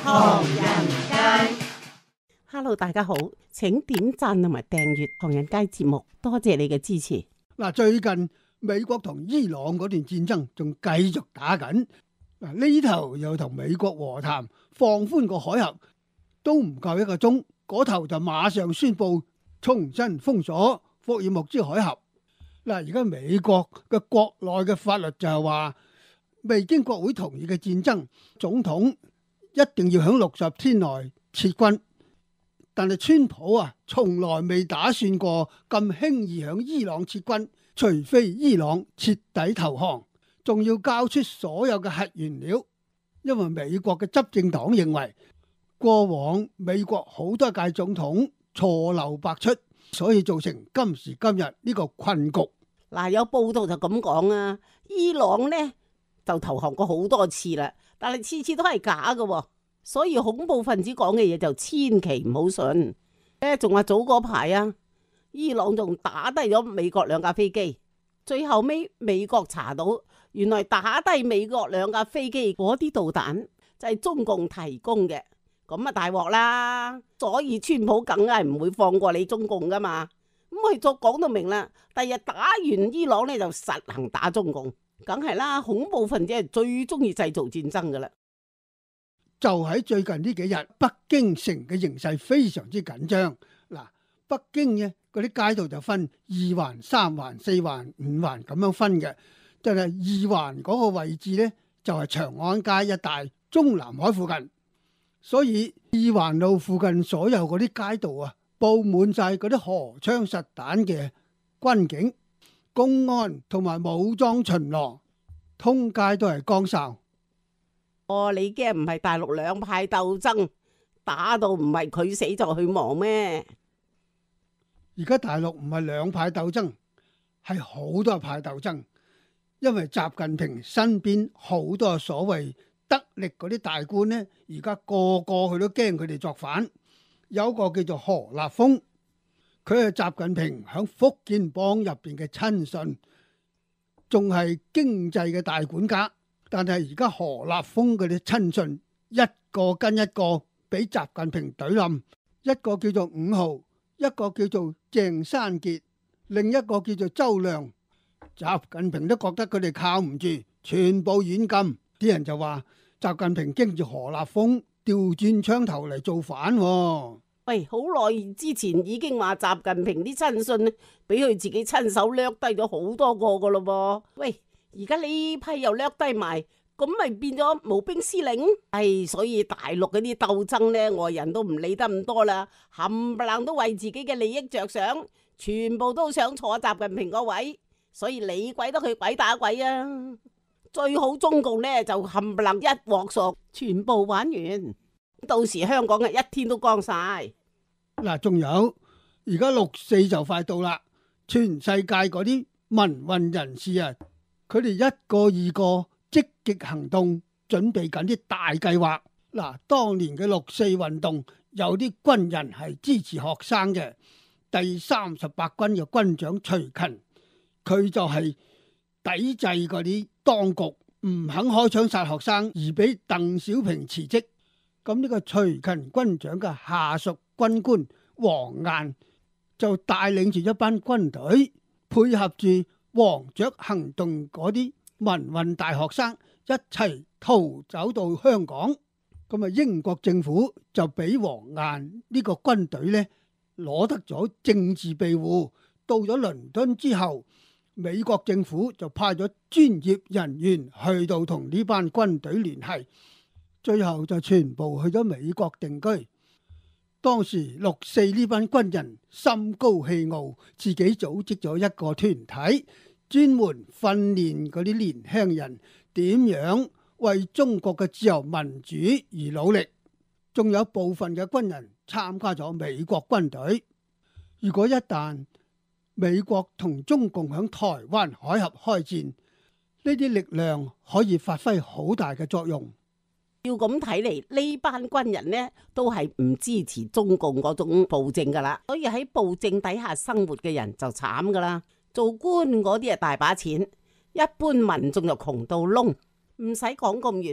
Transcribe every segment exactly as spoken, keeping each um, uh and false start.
唐人街。 Hello， 大家好，請點讚同埋訂閱唐人街節目，多謝你嘅支持。 嗱，最近美國同伊朗嗰段戰爭仲繼續打緊，嗱呢頭又同美國和談放寬個海峽，都唔夠一個鐘，嗰頭就馬上宣布重新封鎖霍爾木茲海峽。嗱，而家美國嘅國內嘅法律就係話，未經國會同意嘅戰爭，總統一定要喺六十天內撤軍。但係川普啊，從來未打算過咁輕易響伊朗撤軍，除非伊朗徹底投降，仲要交出所有嘅核原料。因為美國嘅執政黨認為，過往美國好多屆總統錯漏百出，所以造成今時今日呢個困局。 嗱，有報道就咁講啊，伊朗呢就投降過好多次啦，但係次次都係假嘅。所以恐怖分子講嘅嘢就千祈唔好信。誒，仲話早嗰排啊，伊朗仲打低咗美國兩架飛機，最後尾美國查到，原來打低美國兩架飛機嗰啲導彈就係中共提供嘅，咁啊大鑊啦。所以川普梗係唔會放過你中共噶嘛。咁佢就講到明啦，第日打完伊朗呢，就實行打中共，梗係啦。恐怖分子係最中意製造戰爭噶啦。 就喺最近呢幾日，北京城嘅形勢非常之緊張。嗱，北京嘅嗰啲街道就分二環、三環、四環、五環咁樣分嘅。但係二環嗰個位置呢，就係長安街一帶、中南海附近，所以二環路附近所有嗰啲街道啊，佈滿晒嗰啲荷槍實彈嘅軍警、公安同埋武裝巡邏，通街都係光哨。 哦，你驚唔係大陸兩派鬥爭，打到唔係佢死就佢亡咩？ 而家大陸唔係兩派鬥爭，係好多派鬥爭，因為習近平身邊好多所謂得力嗰啲大官呢，而家個個佢都驚佢哋作反。有個叫做何立峰，佢係習近平響福建幫入邊嘅親信，仲係經濟嘅大管家。但係而家何立峰嗰啲親信一個跟一個俾習近平懟冧，一個叫做伍浩，一個叫做鄭山傑，另一個叫做周亮。習近平都覺得佢哋靠唔住，全部軟禁。啲人就話習近平驚住何立峰調轉槍頭嚟造反喎。 喂，好耐之前已經話習近平啲親信俾佢自己親手掠低咗好多個噶咯噃。喂，而家呢批又掠低埋，咁咪變咗無兵司令？唉，所以大陸嗰啲鬥爭呢，外人都唔理得咁多啦，冚唪唥都為自己嘅利益着想，全部都想坐習近平個位，所以理鬼得佢鬼打鬼啊！最好中共呢就冚唪唥一鑊熟，全部玩完，到時香港嘅一天都光晒。 嗱，仲有而家六四就快到啦，全世界嗰啲民運人士啊，佢哋一個二個積極行動，準備緊啲大計劃。嗱，當年嘅六四運動，有啲軍人係支持學生嘅，第三十八軍嘅軍長徐勤，佢就係抵制嗰啲當局唔肯開槍殺學生，而俾鄧小平辭職。咁呢個徐勤軍長嘅下屬軍官黃雁就帶領住一班軍隊，配合住黃雀行動嗰啲民運大學生一齊逃走到香港。咁啊，英國政府就俾黃雁呢個軍隊呢攞得咗政治庇護。到咗倫敦之後，美國政府就派咗專業人員去到同呢班軍隊聯繫，最後就全部去咗美國定居。當時六四呢班軍人心高氣傲，自己組織咗一個團體，專門訓練嗰啲年輕人點樣為中國嘅自由民主而努力。仲有部分嘅軍人參加咗美國軍隊。如果一旦美國同中共響台灣海峽開戰，呢啲力量可以發揮好大嘅作用。 要咁睇嚟，呢班軍人呢都係唔支持中共嗰種暴政噶啦，所以喺暴政底下生活嘅人就慘噶啦。做官嗰啲係大把錢，一般民眾就窮到窿。唔使講咁遠，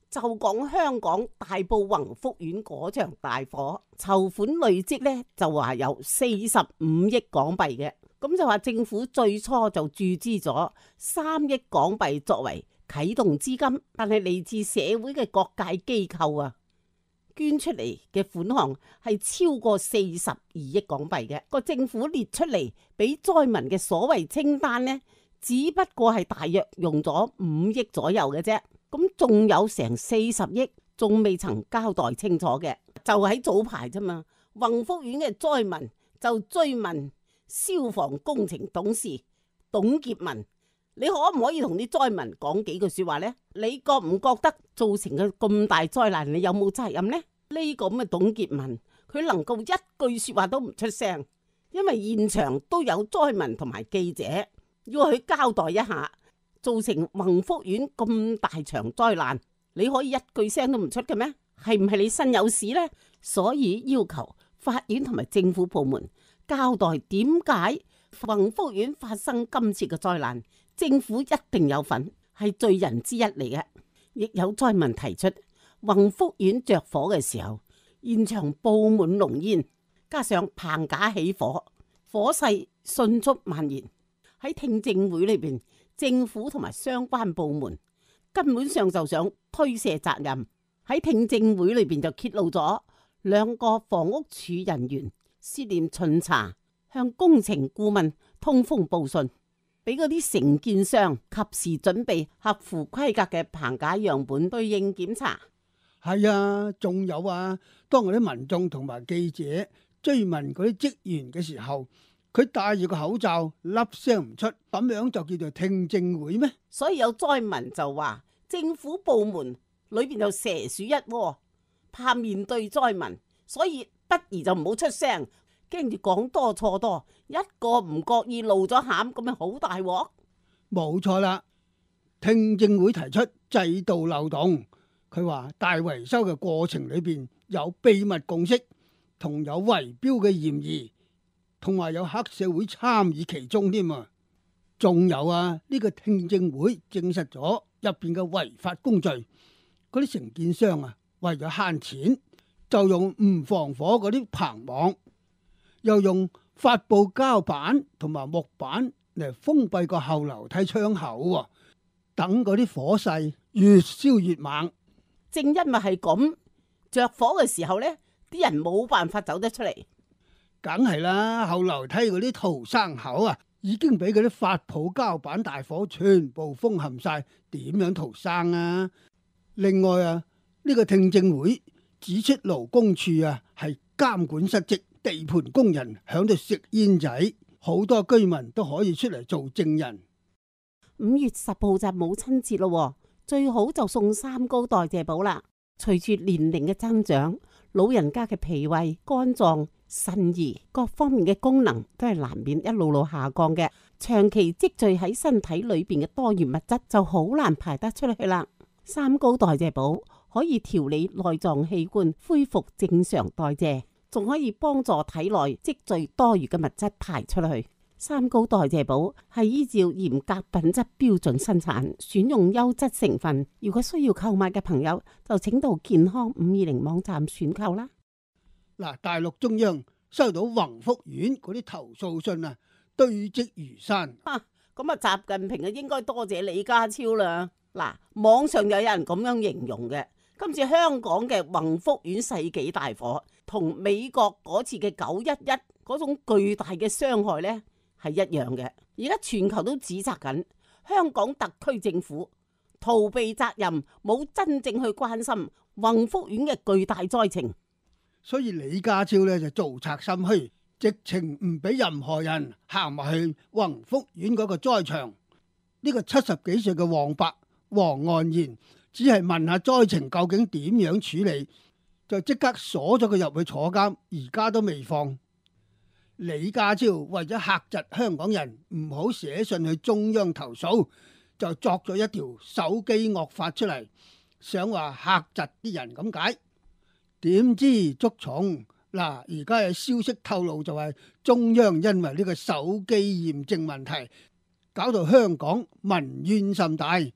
就講香港大埔宏福苑嗰場大火，籌款累積咧就話有四十五億港幣嘅，咁就話政府最初就注資咗三億港幣作為啟動資金，但係嚟自社會嘅各界機構啊，捐出嚟嘅款項係超過四十二億港幣嘅，個政府列出嚟俾災民嘅所謂清單呢，只不過係大約用咗五億左右嘅啫，咁仲有成四十億仲未曾交代清楚嘅，就喺早排啫嘛。宏福苑嘅災民就追問消防工程董事董潔民，你可唔可以同啲災民講幾句說話呢？你覺唔覺得造成嘅咁大災難，你有冇責任呢？呢個咁嘅董潔民，佢能夠一句說話都唔出聲，因為現場都有災民同埋記者要去交代一下，造成宏福苑咁大場災難，你可以一句聲都唔出嘅咩？係唔係你身有事呢？所以要求法院同埋政府部門交代點解宏福苑發生今次嘅災難，政府一定有份，係罪人之一嚟嘅。亦有災民提出，宏福苑着火嘅時候，現場布滿濃煙，加上棚架起火，火勢迅速蔓延。喺聽證會裏邊，政府同埋相關部門根本上就想推卸責任。喺聽證會裏邊就揭露咗兩個房屋署人員涉嫌巡查，向工程顧問通風報信，俾嗰啲承建商及時準備合乎規格嘅棚架樣本對應檢查。 係啊，仲有啊，當嗰啲民眾同埋記者追問嗰啲職員嘅時候，佢戴住個口罩，粒聲唔出，咁樣就叫做聽證會咩？ 所以有災民就話，政府部門裏邊就蛇鼠一窩，怕面對災民，所以不如就唔好出聲，驚住講多錯多，一個唔覺意露咗餡，咁咪好大鑊。 冇錯啦，聽證會提出制度漏洞，佢話大維修嘅過程裏邊有秘密共識，同有圍標嘅嫌疑，同埋有黑社會參與其中添啊！仲有啊，呢個聽證會證實咗入邊嘅違法工序，嗰啲承建商啊，為咗慳錢，就用唔防火嗰啲棚網，又用發泡膠板同埋木板嚟封閉個後樓梯窗口，等嗰啲火勢越燒越猛。 正因為係咁，着火嘅時候呢，啲人冇辦法走得出嚟。 梗係啦，後樓梯嗰啲逃生口啊，已經俾嗰啲發泡膠板大火全部封冚晒，點樣逃生啊？另外啊，呢個聽證會指出勞工處啊係監管失職，地盤工人響度食煙仔，好多居民都可以出嚟做證人。 五月十號就母親節咯，最好就送三高代謝寶啦。隨住年齡嘅增長，老人家嘅脾胃、肝臟、腎胰各方面嘅功能都係難免一路路下降嘅，長期積聚喺身體裏邊嘅多餘物質就好難排得出去啦。三高代謝寶可以調理內臟器官，恢復正常代謝，仲可以幫助體內積聚多餘嘅物質排出去。三高代謝寶係依照嚴格品質標準生產，選用優質成分。如果需要購買嘅朋友，就請到健康五二零網站選購啦。 嗱，大陸中央收到宏福苑嗰啲投訴信啊，堆積如山。 啊，咁啊，習近平啊，應該多謝李家超啦。嗱，網上又有人咁樣形容嘅，今次香港嘅宏福苑世紀大火，同美國嗰次嘅九一一嗰種巨大嘅傷害呢，係一樣嘅。而家全球都指責緊香港特區政府逃避責任，冇真正去關心宏福苑嘅巨大災情。 所以李家超咧就做賊心虛，直情唔俾任何人行埋去宏福苑嗰個災場。呢個七十幾歲嘅黃伯黃岸然只係問下災情究竟點樣處理，就即刻鎖咗佢入去坐監，而家都未放。李家超為咗嚇窒香港人唔好寫信去中央投訴，就作咗一條手機惡法出嚟，想話嚇窒啲人咁解。點知捉蟲嗱，而家有消息透露就係中央因為呢個手機驗證問題，搞到香港民怨甚大。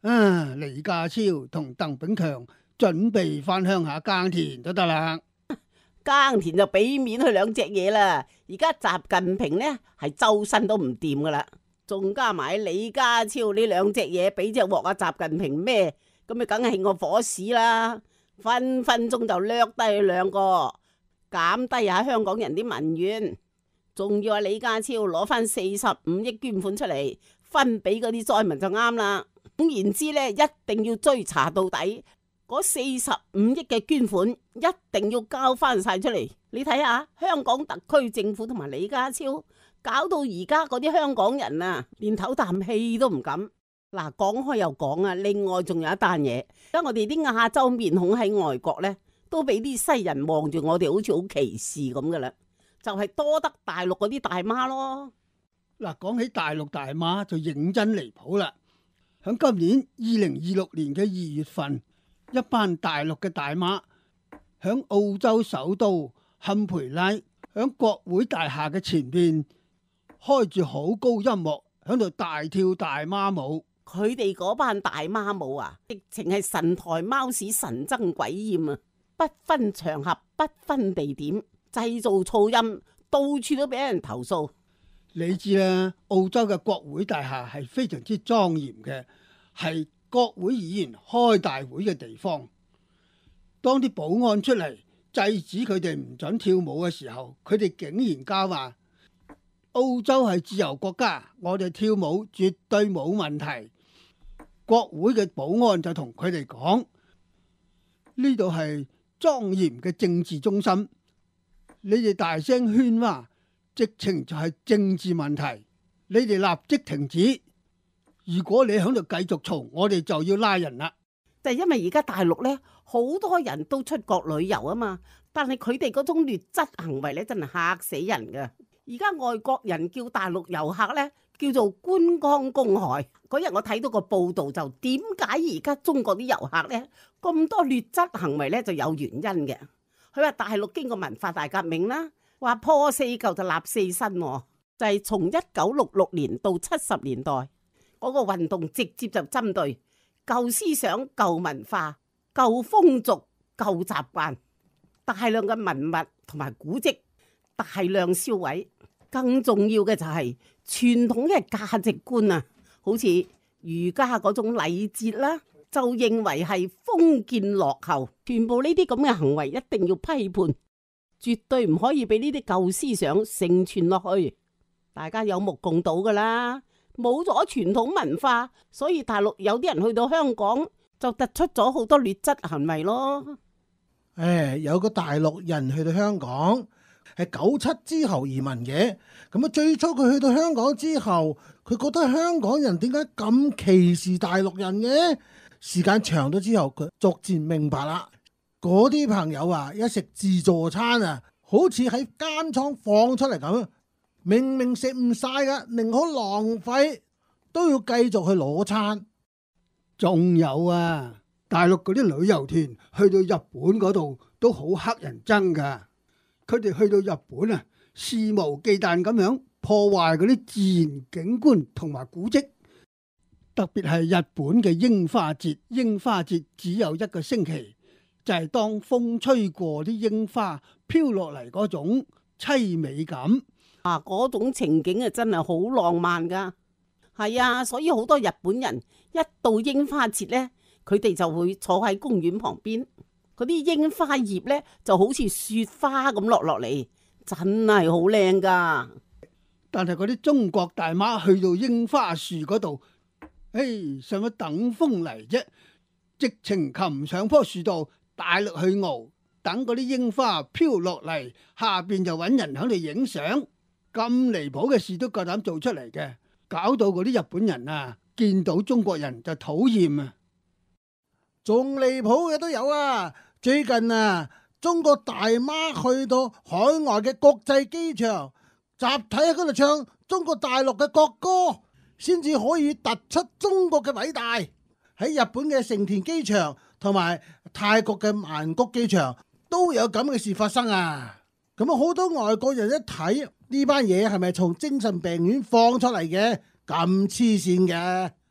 啊，李家超同鄧炳強準備翻鄉下耕田都得啦。 耕田就俾面去兩隻嘢啦。而家習近平呢係周身都唔掂噶啦，仲加埋李家超呢兩隻嘢俾隻鑊啊習近平咩？咁咪梗係個火屎啦，分分鐘就掠低佢兩個，減低下香港人啲民怨。仲要話李家超攞翻四十五億捐款出嚟分俾嗰啲災民就啱啦。總言之呢，一定要追查到底。嗰四十五億嘅捐款一定要交翻晒出嚟。你睇下香港特區政府同埋李家超搞到而家嗰啲香港人啊，連唞啖氣都唔敢。嗱，講開又講啊，另外仲有一單嘢，而家我哋啲亞洲面孔喺外國呢，都俾啲西人望住我哋好似好歧視咁噶啦，就係多得大陸嗰啲大媽咯。 嗱，講起大陸大媽就認真離譜啦。響今年二零二六年嘅二月份，一班大陸嘅大媽響澳洲首都堪培拉，響國會大廈嘅前邊開住好高音樂，響度大跳大媽舞。 佢哋嗰班大媽舞啊，直情係神台貓屎，神憎鬼厭啊！不分場合，不分地點，製造噪音，到處都俾人投訴。 你知啦，澳洲嘅國會大廈係非常之莊嚴嘅，係國會議員開大會嘅地方。當啲保安出嚟制止佢哋唔准跳舞嘅時候，佢哋竟然加話澳洲係自由國家，我哋跳舞絕對冇問題。國會嘅保安就同佢哋講，呢度係莊嚴嘅政治中心，你哋大聲喧嘩，直情就係政治問題，你哋立即停止。如果你喺度繼續嘈，我哋就要拉人啦。 就係因為而家大陸呢，好多人都出國旅遊啊嘛，但係佢哋嗰種劣質行為呢，真係嚇死人噶。而家外國人叫大陸遊客呢，叫做觀光公害。嗰日我睇到個報道，就點解而家中國啲遊客呢咁多劣質行為呢？就有原因嘅。佢話大陸經過文化大革命啦，話破四舊就立四新，就係從一九六六年到七十年代嗰個運動，直接就針對舊思想、舊文化、舊風俗、舊習慣，大量嘅文物同埋古蹟大量銷毀。更重要嘅就係傳統嘅價值觀啊，好似儒家嗰種禮節啦，就認為係封建落後。全部呢啲咁嘅行為一定要批判，絕對唔可以俾呢啲舊思想承傳落去。大家有目共睹噶啦，冇咗傳統文化，所以大陸有啲人去到香港就突出咗好多劣質行為咯。 誒，有個大陸人去到香港，係九七之後移民嘅。咁啊，最初佢去到香港之後，佢覺得香港人點解咁歧視大陸人嘅？時間長咗之後，佢逐漸明白啦。嗰啲朋友啊，一食自助餐啊，好似喺監倉放出嚟咁，明明食唔晒噶，寧可浪費都要繼續去攞餐。 仲有啊，大陸嗰啲旅遊團去到日本嗰度都好乞人憎噶。佢哋去到日本啊，肆無忌憚咁樣破壞嗰啲自然景觀同埋古蹟，特別係日本嘅櫻花節。櫻花節只有一個星期，就係當風吹過啲櫻花飄落嚟嗰種淒美感啊！嗰種情景啊，真係好浪漫噶。係啊，所以好多日本人一到櫻花節呢，佢哋就會坐喺公園旁邊，嗰啲櫻花葉呢就好似雪花咁落落嚟，真係好靚噶。 但係嗰啲中國大媽去到櫻花樹嗰度，誒，使乜等風嚟啫？直情擒上棵樹度，大力去熬，等嗰啲櫻花飄落嚟，下邊就揾人喺度影相。咁離譜嘅事都夠膽做出嚟嘅，搞到嗰啲日本人啊，見到中國人就討厭啊！ 仲離譜嘅都有啊！最近啊，中國大媽去到海外嘅國際機場，集體喺嗰度唱中國大陸嘅國歌，先至可以突出中國嘅偉大。喺日本嘅成田機場同埋泰國嘅曼谷機場都有咁嘅事發生啊！咁啊，好多外國人一睇呢班嘢係咪從精神病院放出嚟嘅？咁黐線嘅。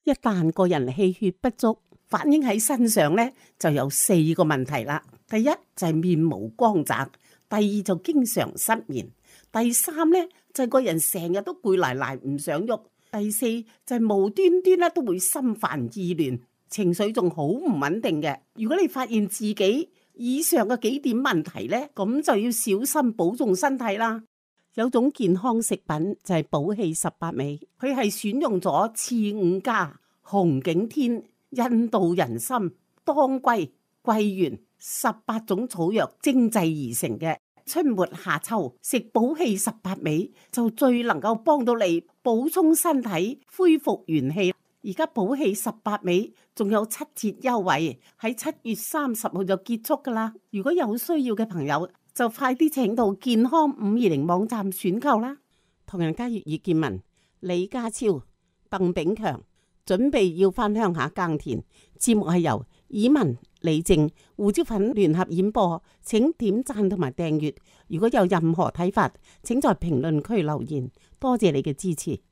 一旦個人氣血不足，反映喺身上呢，就有四個問題啦。第一就係面無光澤，第二就經常失眠，第三呢就係個人成日都攰賴賴唔想喐，第四就係無端端咧都會心煩意亂，情緒仲好唔穩定嘅。如果你發現自己以上嘅幾點問題呢，咁就要小心保重身體啦。有種健康食品就係補氣十八味，佢係選用咗刺五加、紅景天、印度人參、當歸、桂圓十八種草藥精製而成嘅。春末夏秋食補氣十八味就最能夠幫到你補充身體、恢復元氣。而家補氣十八味仲有七折優惠，喺七月三十號就結束噶啦。如果有需要嘅朋友，就快啲請到健康五二零網站選購啦。唐人街粵語見聞，李家超、鄧炳強準備要返鄉下耕田。節目係由以文、李靜、胡椒粉聯合演播，請點讚同埋訂閱。如果有任何睇法，請在評論區留言。多謝你嘅支持。